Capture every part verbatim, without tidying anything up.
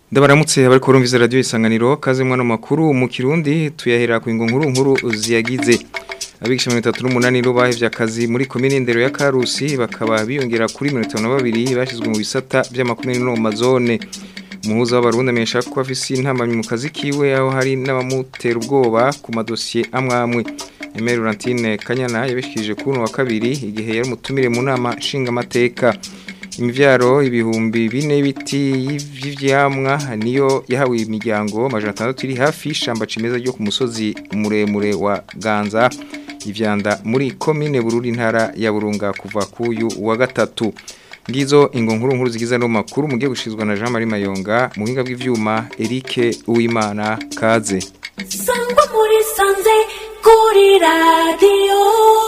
Ndabaramutse abari kurumviza radio Isanganiro kaze mwana makuru mu Kirundi tuyahera ku nkuru nkuru ziyagize abigisha mirongo itatu n'umunani ro bahevye akazi muri komine Ndero ya Karusi bakaba biyongera kuri mirongo itanu na babiri bashizwe mu bisata by'amakomine no mazone umuhuza w'abarundi amesha ko afise intamamye mu kazi kiwe aho hari n'abamutera ubwoba ku madosiye amwamwe Aimé Laurentine Kanyana yabishikije kuno wa kabiri igihe yari mutumire mu nama nshinga mateka imivyaro ibihumbi bine biti y'ivyamwa niyo yahawe imiryango amajana atandatu iri hafi ishamba cimeza ryo ku musozi muremure wa Ganza ivyanda muri komine Bururi ntara ya Burunga kuva kuyu wa gatatu ngizo ingo nkuru nkuru zigiza no makuru mugiye gushizwa na Jean Marie Mayonga mu hinga bw'ivyuma Eric Uwimana kaze Sangwa muri sanze kuri radio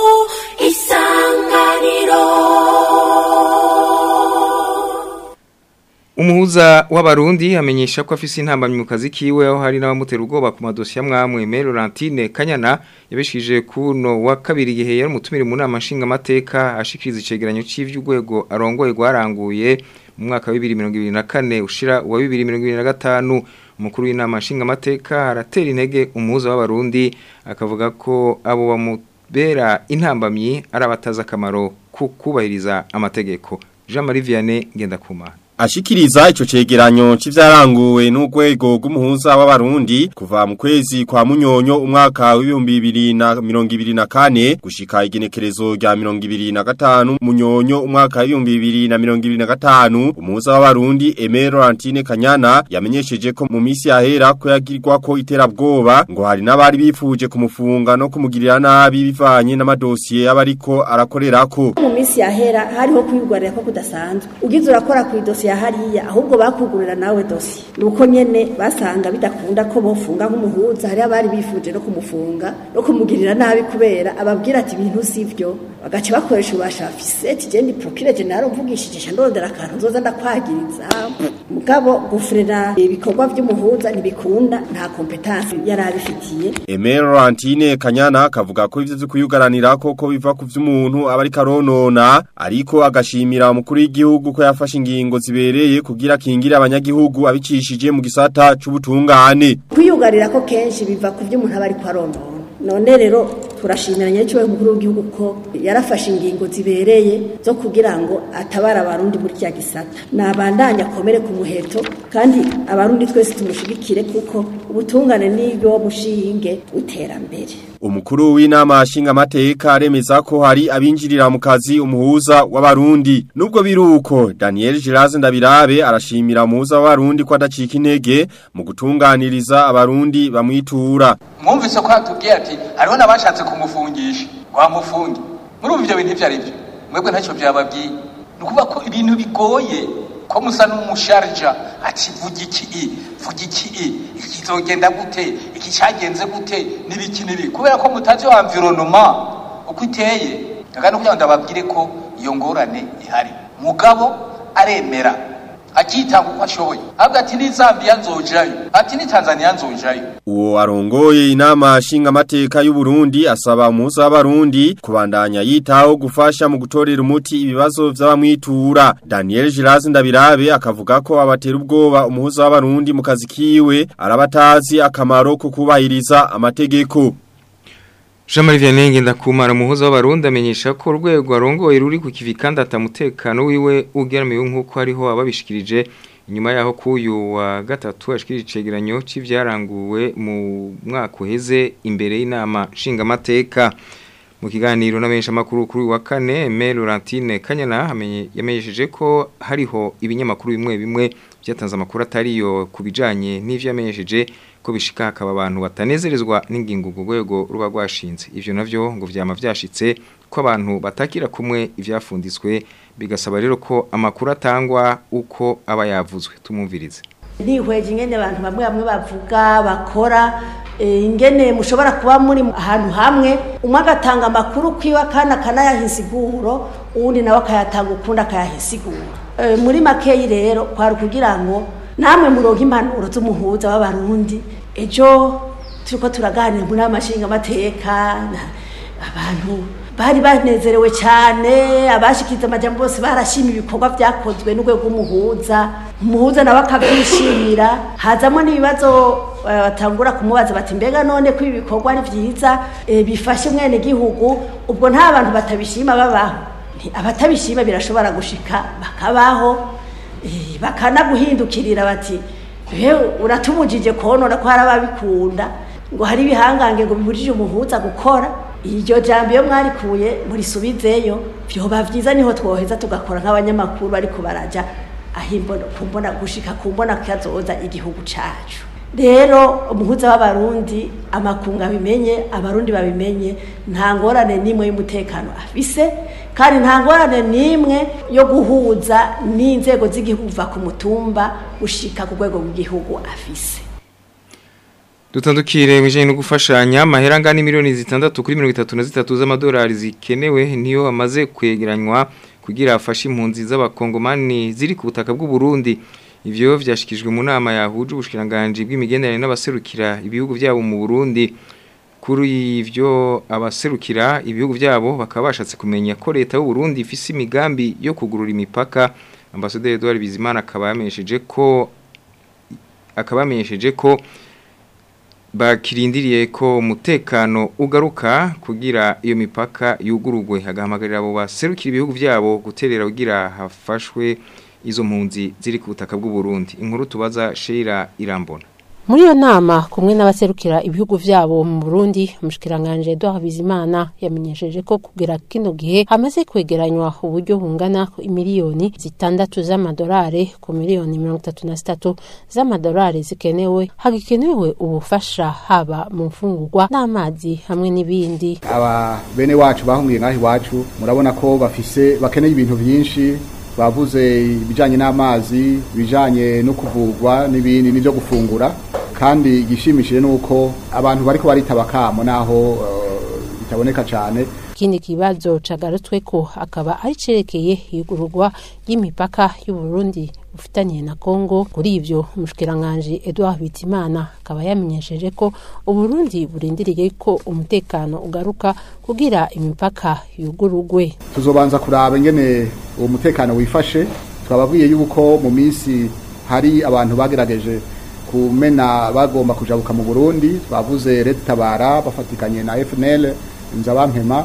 Isanganiro Umuhuza w'abarundi amenyesha ko afise intambamye mu kazi kiwe aho hari n'abamutera ubwoba ku madosiye amwamwe Aimé Laurentine Kanyana yabishije kuno wa kabiri gihe yari mutumire mu nama nshinga mateka ashikiriza icegeranyo cy'ivy'ugwego arongoye gwaranguye mu mwaka wa bibiri na mirongo ibiri na kane ushira wa bibiri na mirongo ibiri na gatanu umukuru w'inama nshinga mateka aratera intege umuhuza w'abarundi akavuga ko abo bamubera intambamye arabataza akamaro ku kubahiriza amategeko Jean Marie Vianney Ngendakuma Ashikiriza ico cegeranyo c'ivyaranguwe n'urwego rw'umuhuza w'abarundi kuva mu kwezi kwa Munyonyo umwaka w'ibihumbi bibiri na mirongo ibiri na kane gushika igenekerezo rya mirongo ibiri na gatanu Munyonyo umwaka w'ibihumbi bibiri na mirongo ibiri na gatanu umuhuza w'abarundi Aimé Laurentine Kanyana yamenyesheje ko mu misi yahera ko yagirirwa ko iterabwoba ngo hari n'abari bifuje kumufunga no kumugirira nabi bivanye n'amadosiye y'abariko arakorerako mu misi yahera hariho kwigwarira ko kudasanzwe ugize urakora ku idosiye hariya ahubwo bakugurira nawe dosi nuko nyene basanga bidakunda ko bofunga nk'umuhuza hari abari bifuje no kumufunga no kumugirira nabi kubera ababwira ati ibintu sivyo bagace bakoresha ubashafise ati je ndi procureur general mvugishije ndondera akantu nzoza ndakwagiriza mugabo gufrena ibikorwa by'umuhuza ntibikunda nta competence yari abifitiye Aimé Laurentine Kanyana kavuga ko ivyo kuyugaranira ko ko biva ku vy'umuntu abari karonona ariko agashimira umukuru w'igihugu ko yafashe ingingo zibereye kugira kingira abanyagihugu abicishije mu gisata c'ubutungane kuyugarira ko kenshi biva ku vy'umuntu abari karonona none rero turashimiranye cyo umukuru w'igihugu ko yarafashe ingingo zibereye zo kugira ngo atabara abarundi muri cya gisata nabandanya komere ku muheto kandi abarundi twese tumushigikire kuko ubutungane niyo mushinge uterambere umukuru w'inama nshinga mateka aremeza ko hari abinjirira mu kazi umuhuza w'abarundi nubwo biruko Daniel Giraze Ndabirabe arashimira umuhuza w'abarundi ko adacika intege mu gutunganiriza abarundi bamwitura mwumvise ko atubwiye ati hariho nabashatse kumufungisha wamufungi muri ivyo bintu ivyo arivyo mwebwe ntacyo byababwiye nukuvuga ko ibintu bigoye ko musa n'umusharja ati vuga iki vuga iki ikizogenda gute iki cyagenze gute nibiki nibi kubera ko mutazi wa environnement uko iteye kandi kugira ndababwire ko iyo ngorane ihari mugabo aremera akitanga uko ashoboye abwa ati ni Zambia nzojayo ati ni Tanzania nzojayo uwo arongoye inama nshinga mateka y'u Burundi asaba umuhuza w'abarundi kubandanya yitaho gufasha mu gutorera umuti ibibazo vy'abamwitura Daniel Giraze Ndabirabe akavuga ko abatera ubwoba umuhuza w'abarundi mu kazi kiwe arabatazi akamaro ko kubahiriza amategeko Jean Marie Vianney Ngendakumara umuhuza w'abarundi amenyesha ko urwego arongoye ruri ku kivi kandi atamutekano wiwe ugeramiye nkuko hariho ababishikirije inyuma yaho kuyu wa gatatu ashikirije icegeranyo c'ivyaranguwe mu mwaka uheze imbere y'inama nshinga mateka mu kiganiro n'abensha makuru kuri wa kane Aimé Laurentine Kanyana yamenyesheje ko hariho ibinyamakuru bimwe bimwe byatanze amakuru atariyo kubijanye n'ivyo yamenyesheje ko bishika akaba abantu batanezerezwa n'ingingo rwego ruba rwashinze ivyo navyo ngo vyama vyashitse ko abantu batakira kumwe ivyafunditswe bigasaba rero ko amakuru atangwa uko aba yavuzwe tumumvirize nihweje ingene abantu bamwe bamwe bavuga bakora ingene mushobora kuba muri ahantu hamwe umwe agatanga amakuru kwiwa kana kana yahisiguro uwundi nawe akayatanga ukunda akayahisigura muri makeyi rero kwari kugira ngo namwe muronke impanuro z'umuhuza w'abarundi ejo turiko turaganira muri amashinga mateka abantu bari banezerewe cyane abashikiza amajambo bose barashima ibikorwa byakozwe n'urwego rw'umuhuza umuhuza nawe akabyishimira hazamo n'ibibazo batangura kumubaza bati mbega none ko ibi bikorwa ari byiza bifashe mwene gihugu ubwo nta bantu batabishima babaho abatabishima birashobora gushika bakabaho bakanaguhindukirira bati uratubujije konora ko hari ababikunda ngo hari ibihangange ngo bibujije umuhuza gukora iryo jambo iyo mwarikuye murisubizeyo byoba byiza niho twoheza tugakora nk'abanyamakuru ariko baraja ahimbona kumbona gushika kumbona kazoza igihugu cacu rero umuhuza w'abarundi amakunga bimenye abarundi babimenye nta ngorane nimwe y'umutekano afise kandi nta ngorane nimwe yo guhuza n'inzego z'igihugu va ku mutumba ushika ku rwego rw'igihugu afise. Dutandukire bijanye no gufashanya amahera angana miliyoni zitandatu kuri mirongo itatu na zitatu z'amadolari zikenewe niyo amaze kwegeranywa kugira afashe impunzi z'abakongomani ziri ku butaka bw'u Burundi. Ivyo vyashikijwe mu nama yahuje ubushikiranganje bw'imigenderanire n'abaserukira ibihugu byabo mu Burundi. Kuri ivyo abaserukira ibihugu byabo bakaba bashatse kumenya ko leta y'u Burundi ifise imigambi yo kugurura imipaka. Ambassadeur Edouard Bizimana akaba yamenyesheje ko akaba yamenyesheje ko bakirindiriye ko umutekano ugaruka kugira iyo mipaka yugurugwe agahamagarira abo baserukira ibihugu byabo guterera kugira hafashwe izo mpunzi ziri ku butaka bw'u Burundi. Inkuru tubaza Sheila Irambona. Muri iyo nama kumwe n'abaserukira ibihugu vyabo mu Burundi umushikiranganje Edouard Bizimana yamenyesheje ko kugira kino gihe hamaze kwegeranywa uburyo bungana imiliyoni zitandatu z'amadolari ku miliyoni mirongo itatu na zitatu z'amadolari zikenewe hagikenewe ubufasha haba mu mfungurwa n'amazi hamwe n'ibindi. Aba bene wacu bahungiye ngaho iwacu murabona ko bafise bakeneye ibintu byinshi bavuze ibijanye n'amazi bijanye no kuvugwa n'ibindi n'ibyo gufungura kandi igishimishije nuko abantu bariko baritaba kamo naho uh, bitaboneka cyane. Ikindi kibazo cagarutswe ko akaba ari cerekeye igurugwa y'imipaka y'u Burundi ufitanye na Kongo. Kuri ivyo umushikiranganje Edouard Bizimana akaba yamenyesheje ko u Burundi burindiriye ko umutekano ugaruka kugira imipaka yugurugwe. Tuzobanza kuraba ingene uwo mutekano wifashe twababwiye yuko mu minsi hari abantu bagerageje kumena bagomba kujabuka mu Burundi bavuze Leta Tabara bafatikanye na F N L Nzabampema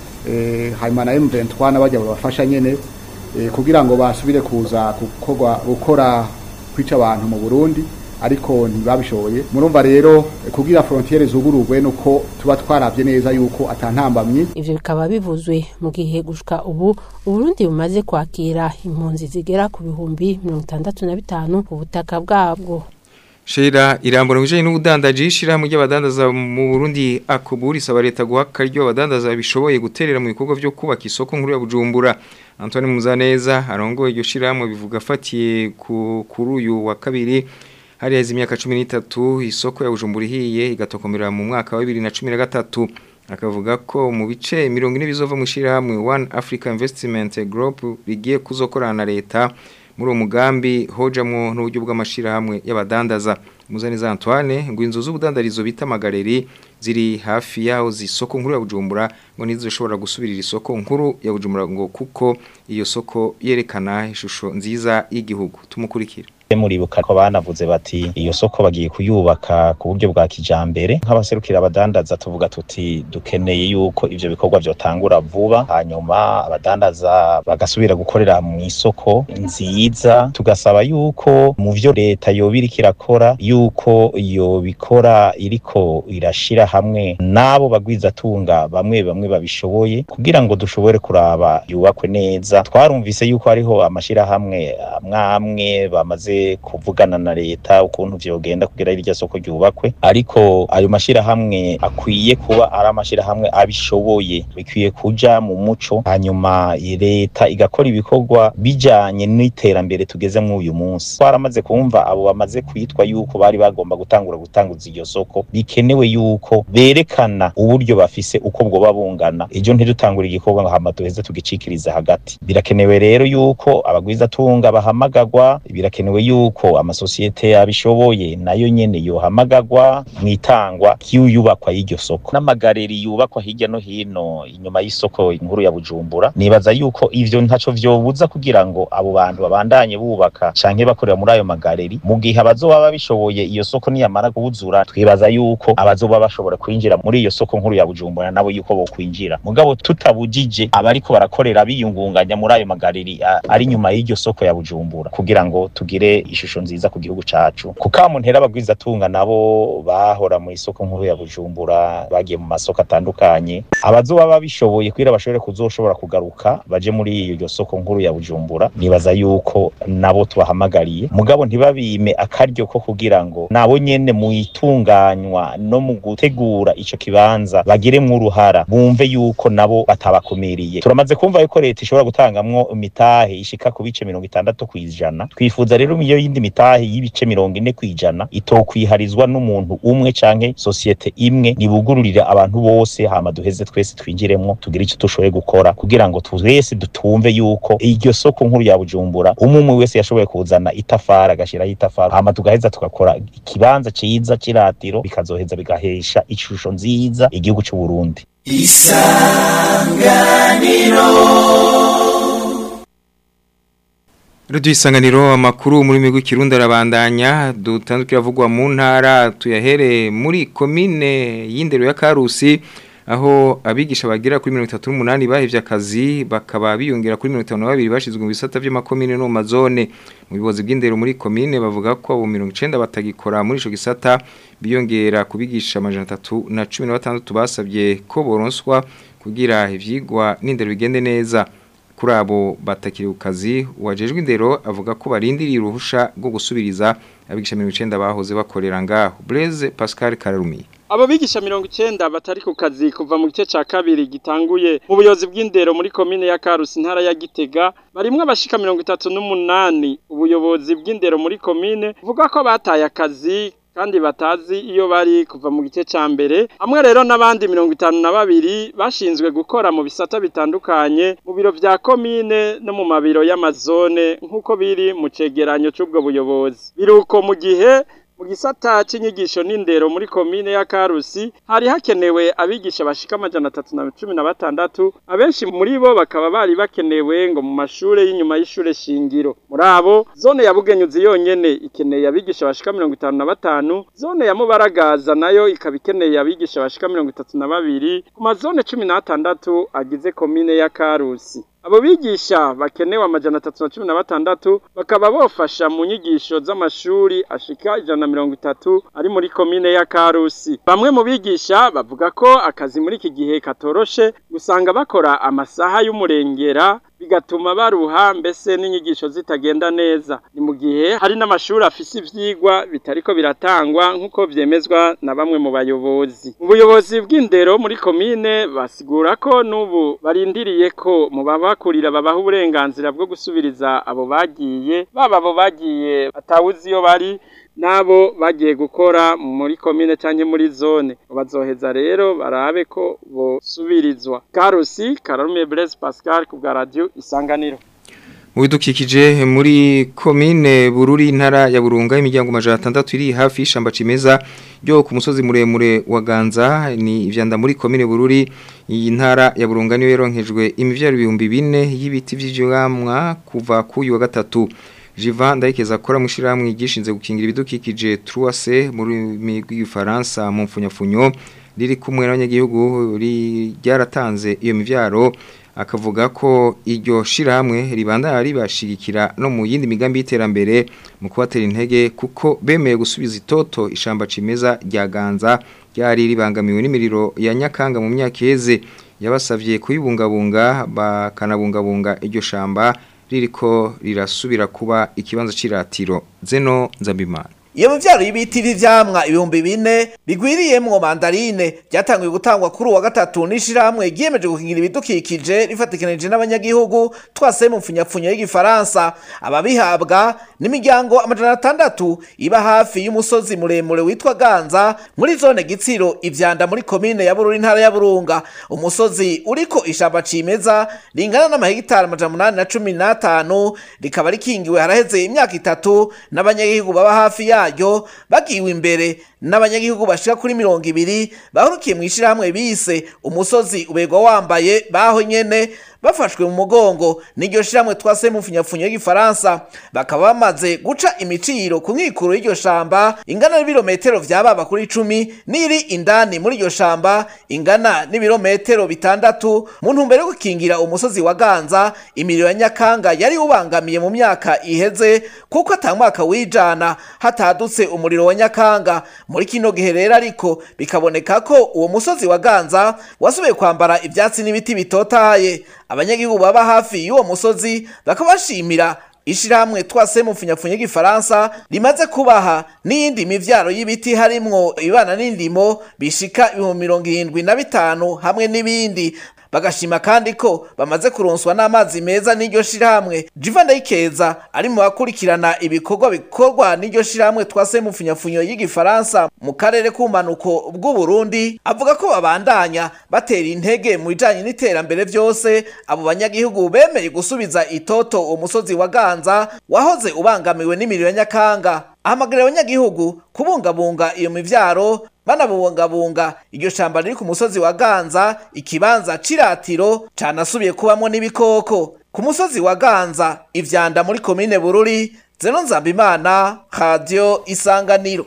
eh hayima na M vingt-trois n'abajya babafasha nyene eh, kugira ngo basubire kuza gukora gukora kwica abantu mu Burundi ariko ntibabishoboye. Murumva rero kugira frontiere zugurugwe nuko tuba twaravye neza yuko atantambamye. Ivyo bikaba bivuzwe mu gihe gushika ubu Uburundi bumaze kwakira impunzi zigera ku bihumbi mirongo itandatu na bitanu ku butaka bwabwo. Sheila Irambona bijanye n'ubudandaji ishira mu y'abadandaza mu Burundi akuburi saba leta guha karyo abadandaza bishoboye guterera mu bikorwa byo kubaka isoko nkuru ya Bujumbura. Antoine Muzaneza arongoye iryo shiramwe bivuga afatiye ku kuri uyu wa kabiri hari hezi imyaka cumi n'itatu isoko ya Bujumbura ihiye igatokomera mu mwaka wa bibiri na cumi na gatatu. Akavuga ko mu bice mirongo ine bizova mu shiramwe One Africa Investment Group bigiye kuzokorana na leta muri uwo mugambi hojamwo n'uburyo bw'amashira hamwe y'abadandaza. Muzaneza Antoine ngo inzu z'ubudandarizo bita Magareri ziri hafi yaho zisoko nkuru ya Bujumbura ngo nizoshobora gusubirira isoko nkuru ya Bujumbura ngo kuko iyo soko yerekana ishusho nziza y'igihugu. Tumukurikira. Muribuka ko banavuze bati iyo soko bagiye kuyubaka ku buryo bwa kijambere nk'abaserukira abadandaza tuvuga tuti dukeneye yuko ivyo bikorwa byotangura vuba hanyuma abadandaza bagasubira gukorera mu isoko nziza tugasaba yuko mu vyo leta yobiri kirakora yuko iyo bikora iriko irashira hamwe nabo bagwiza tunga bamwe bamwe babishoboye kugira ngo dushobore kuraba yubakwe neza. Twarumvise yuko hariho amashira hamwe amwamwe bamaze kuvugana na leta ukuntu vyogenda kugira irya soko ryubakwe ariko ayo mashira hamwe akwiye kuba ari amashira hamwe abishoboye bikwiye kuja mu muco hanyuma leta igakora ibikorwa bijanye n'iterambere tugeze mu uyu munsi. Twaramaze kumva abo bamaze kwitwa yuko bari bagomba gutangura gutanguza iyo soko bikenewe yuko berekana uburyo bafise uko bwo babungana ejo ntidutangura igikorwa hama duheze tugicikiriza hagati. Birakenewe rero yuko abagwiza tunga bahamagagwa birakenewe yuko amasosiyete abishoboye nayo nyene yohamagagwa mwitangwa kiyubakwa y'iryo soko n'amagareri yubakwa hirya no hino inyuma y'isoko inkuru ya Bujumbura nibaza yuko ivyo ntaco vyobuza kugira ngo abo bantu babandanye bubaka canke bakorera muri ayo magareri mu gihe abazoba babishoboye iyo soko niyamara kubuzura twibaza yuko abazoba bashobora kwinjira muri iyo soko nkuru ya Bujumbura nabo yuko bo kwinjira mugabo tutabujije abariko barakorera biyungunganya muri ayo magareri ari nyuma y'iryo soko ya Bujumbura kugira ngo tugire ishusho nziza ku gihugu cacu kukamuntera abagwiza tunga nabo bahora mu isoko nkuru ya Bujumbura bagiye mu masoko atandukanye abazoba babishoboye kwira bashobore kuzoshobora kugaruka baje muri iyo soko nkuru ya Bujumbura nibaza yuko nabo tubahamagariye mugabo ntibabime akaryo ko kugira ngo nabo nyene mu itunganywa no mu gutegura ico kibanza bagiremwe uruhara bumve yuko nabo batabakumiriye turamaze kumva yuko leta ishobora gutangamwo imitahe ishika ku bice mirongo itandatu kwijana twifuza rero iyo yindi mitahe y'ibice mirongo ine kwijana itokwiharizwa n'umuntu umwe canke societe imwe nibugururira abantu bose hama duheze twese twinjiremwo tugira icyo tushoboye gukora kugira ngo twese dutumve yuko iryo soko nkuru ya Bujumbura umwe wese yashoboye kuzana itafara agashira itafara hama tugaheza tukakora ikibanza ciza ciratiro bikazoheza bigahesha ishusho nziza igihugu cy'u Burundi. Isanganiro Radio Isanganiro amakuru muri migwi Kirundi arabandanya dutandukira vugwa mu ntara tuyahere muri komine y'indero ya Karusi aho abigisha bagira kuri mirongo itatu n'umunani bahevye akazi bakaba biyongera kuri mirongo itanu na babiri bashizwe mu bisata vy'amakomine no mazone mu bibozi bw'indero muri komine bavuga ko abo mirongo icenda batagikora muri ico gisata biyongera kubigisha amajana atatu na cumi na batandatu basabye ko boronswa kugira ivyigwa n'indero bigende neza kuri abo batakiri ukazi wajejwe indero avuga ko barindiriye uruhusha rwo gusubiriza abigisha mirongo icenda bahoze bakorera ngaho Blaise Pascal Kararumi abo bigisha mirongo icenda batari ku kazi kuva mu gice ca kabiri gitanguye mu buyobozi bw'indero muri komine ya Karusi intara ya Gitega barimwe abashika mirongo itatu n'umunani ubuyobozi bw'indero muri komine vuga ko bataye akazi kandi batazi iyo bari kuva mu gice ca mbere hamwe rero n'abandi mirongo itanu na babiri bashinzwe gukora mu bisata bitandukanye mu biro vya komine no mu mabiro y'amazone nk'uko biri mu cegeranyo c'ubwo buyobozi biruko mu gihe mu gisata c'inyigisho n'indero muri komine ya Karusi hari hakenewe abigisha bashika amajana atatu na cumi na batandatu abenshi muri bo bakaba bari bakenewe ngo mu mashure y'inyuma y'ishure shingiro muri abo zone ya Bugenyuzi yonyene ikeneye abigisha bashika mirongo itanu na batanu zone ya Mubaragaza nayo ikaba ikeneye abigisha bashika mirongo itatu na babiri ku mazone cumi na atandatu agize komine ya Karusi abo bigisha bakenewe amajana atatu na cumi na batandatu bakaba bofasha mu nyigisho z'amashuri ashika ijana na mirongo itatu ari muri komine ya Karusi bamwe mu bigisha bavuga ko akazi muri iki gihe katoroshe gusanga bakora amasaha y'umurengera bigatuma baruha mbese n'inyigisho zitagenda neza ni mu gihe hari n'amashuri afise ivyigwa bitariko biratangwa nk'uko vyemezwa na bamwe mu bayobozi mu buyobozi bw'indero muri komine basigura ko n'ubu barindiriye ko mu babakurira babaha uburenganzira bwo gusubiriza abo bagiye baba abo bagiye batawuzi iyo bari nabo bagiye gukora muri komine canke muri zone bazoheza rero barabe ko bosubirizwa Karusi Kararume Blaise Pascal ku bwa radio Isanganiro mu bidukikije muri komine Bururi intara ya Burunga imiryango majana atandatu iri hafi y'ishamba cimeza ryo ku musozi muremure wa Ganza ni ivyanda muri komine Bururi iyi ntara ya Burunga niyo yaronkejwe imivyaro ibihumbi bine y'ibiti vy'ivyamwa kuva ku uyu wa gatatu Jivan ndayikeza akora mushiramwe igishinze gukingira ibidukikije trois C muri migwi Faransa mu mfunyafunyo riri kumwe n'abanyagihugu ryaratanze iyo mivyaro akavuga ko iryo shiramwe ribandana ribashigikira no mu yindi migambi y'iterambere mu kubatera intege kuko bemeye gusubiza itoto ishamba cimeza rya Ganza ryari ribangamiwe n'imiriro ya Nyakanga mu myaka iheze yabasavye kuyibungabunga bakanabungabunga iryo shamba ririko rirasubira kuba ikibanza ciratiro Zeno Nzambimana iyo mivyaro y'ibiti vy'ivyamwa ibihumbi bine bigwiriyemwo mandarine byatanguye gutangwa kuri uwa gatatu n'ishirahamwe ryiyemeje gukingira ibidukikije rifatikanije n'abanyagihugu twase mu mfunyapfunyo y'igifaransa. Ababihabwa n'imiryango amajana atandatu iba hafi y'umusozi muremure witwa Ganza muri zone Gitsiro Ivyanda muri komine ya Bururi ntara ya Burunga. Umusozi uriko ishamba cimeza ringana n'amahegitari amajana umunani na cumi n'atanu rikaba rikingiwe haraheze imyaka itatu n'abanyagihugu baba hafi yaryo bagiwe imbere n'abanyagihugu bashika kuri mirongo ibiri bahurukiye mu ishirahamwe bise umusozi ubegwa wambaye baho nyene bafashwe mu mugongo n'iryo shiramwe twase mu mfunyapfunyo y'igifaransa. Bakaba bamaze guca imiciro ku nkikuro y'iryo shamba ingana n'ibirometero vyababa kuri cumi n'iri indani muri iryo shamba ingana n'ibirometero bitandatu mu ntumbero yo gukingira umusozi wa Ganza. Imiriro ya Nyakanga yari ubangamiye mu myaka iheze kuko atamwaka wijana hatadutse umuriro wa Nyakanga. Muri kino gihe rero ariko bikaboneka ko uwo musozi wa Ganza wasubiye kwambara ivyatsi n'ibiti bitotaye. Abanyagihugu baba hafi y'uwo musozi bakabashimira ishirahamwe twase mu mfunyapfunyo y'igifaransa rimaze kubaha n'iyindi mivyaro y'ibiti harimwo ibana n'indimo bishika ibihumbi mirongo irindwi na bitanu hamwe n'ibindi. Bagashima kandi ko bamaze kuronswa n'amazi meza n'iryo shirahamwe. Jiva Ndayikeza ari mu bakurikirana ibikorwa bikorwa n'iryo shirahamwe twase mu mfunyapfunyo y'igifaransa mu karere k'umanuko bw'u Burundi avuga ko babandanya batera intege mu bijanye n'iterambere vyose abo banyagihugu bemeye gusubiza itoto umusozi wa Ganza wahoze ubangamiwe n'imiriro ya Nyakanga. Ahamagarira abanyagihugu kubungabunga iyo mivyaro banabungabunga iryo shamba riri ku musozi wa Ganza, ikibanza ciratiro canasubiye kubamwo n'ibikoko. Ku musozi wa Ganza Ivyanda muri komine Bururi, Zeno Nzambimana, Radio Isanganiro.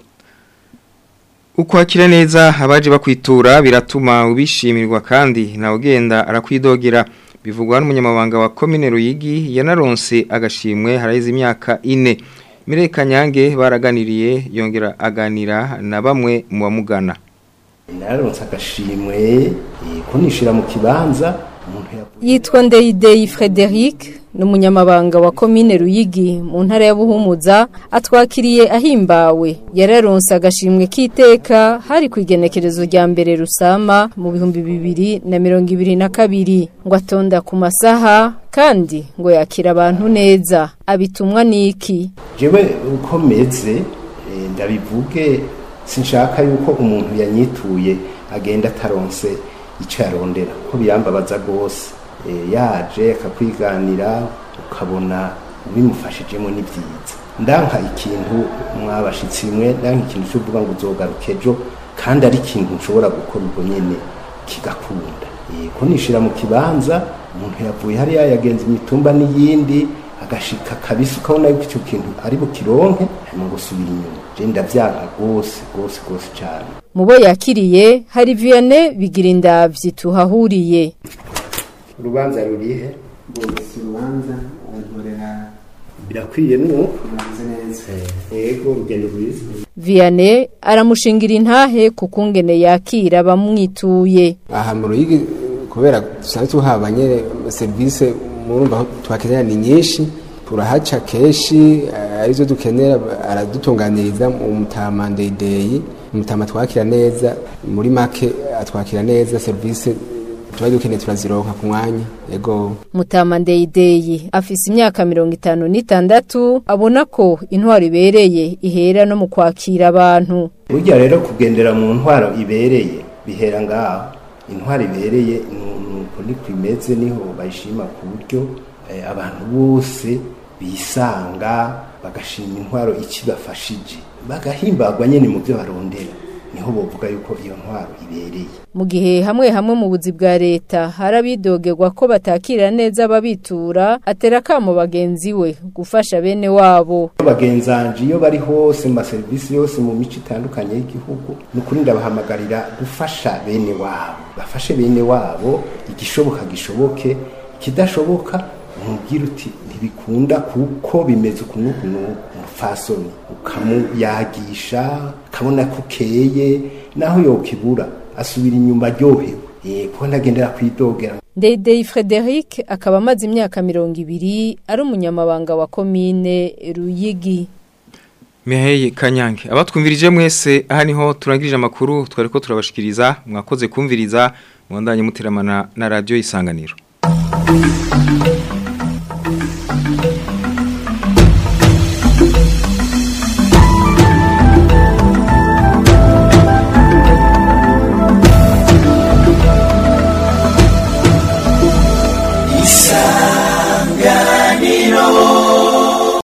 Ukwakira neza abaje bakwitura biratuma ubishimirwa kandi na ugenda arakwidogera. Bivugwa n'umunyamabanga wa komine Ruyigi yanaronse agashimwe haraize imyaka ine. Mireye Kanyange baraganiriye yongera aganira na bamwe mu bamugana. Nararonse agashimwe kunishira mu kibanza. Yitwa Ndeyidei Frederic n'umunyamabanga wa komine Ruyigi mu ntara ya Buhumuza atwakiriye ahimbawe. Yararonse agashimwe kiteka hari kwigenekerezo rya mbere Rusama mu bihumbi bibiri na mirongo ibiri na kabiri ngo atonda ku masaha kandi ngo yakira abantu neza. Abitumwa niki? Jewe uko meze ndabivuge sinshaka yuko umuntu yanyituye agenda ataronse ico yarondera ko biyambabaza gose. E, yaje akakwiganira ukabona bimufashijemo n'ivyiza. Ndanka ikintu mwabashitsi mwe ndanka ikintu cyo kuvuga ngo uzogaruka ejo kandi ari ikintu nshobora gukora ubwo nyene kigakunda. E, ko nishira mu kibanza umuntu yavuye hari yagenze imitumba n'iyindi agashika kabisa ukabona yuko icyo kintu ari bukironke hanyuma gusubira inyuma. Je ndavyanka gose gose gose cyane. Mubo yakiriye hari Vianney Bigirinda vyituhahuriye. Urubanza rurihe? Bose urubanza antorera birakwiye nuko urubanza neza. Yego urugendo rwiza. Vianney aramushingira intahe kukungene yakira bamwituye. Aha mu Ruyigi kubera dusanzwe tuhabanye service murumva twakenera ni nyinshi turahaca keshi arizo dukenera aradutunganiriza mu Mutama Ndeyidei Mutama twakira neza muri make atwakira neza service tuba dukeneye turazironka ku mwanya. Yego Mutama Ndeyidei afise imyaka mirongo itanu n'itandatu abona ko intwaro ibereye ihera no mu kwakira abantu. Burya rero kugendera mu ntwaro ibereye bihera ngaho. Intwaro ibereye nuko ni kwimeze niho bayishima ku buryo eh, abantu bose bisanga bagashima intwaro ikibafashije bagahimbagwa nyene mu byo barondera niho bovuga yuko iyo ntwaro ibereye. Mu gihe hamwe hamwe mu buzi bwa leta harabidogerwa ko batakira neza babitura atera kamo bagenzi we gufasha bene wabo. Bagenzanje iyo bari hose mu service yose mu mico itandukanye y'igihugu n'ukuri ndabahamagarira gufasha bene wabo. Bafashe bene wabo igishoboka gishoboke kidashoboka umubwira uti ntibikunda kuko bimeze ukunuku umufasoni ukamuyagisha kabona kukeye naho yokibura asubira inyuma ryohewe. Eh ko ndagendera kwidogera. Ndeyidei Frederic akaba amaze imyaka mirongo ibiri ari umunyamabanga wa komine Ruyigi. Miheye Kanyange abatwumvirije mwese aha niho turangirije amakuru twariko turabashikiriza mwakoze kumviriza mwandanye muteramana na radio Isanganiro. Isanganiro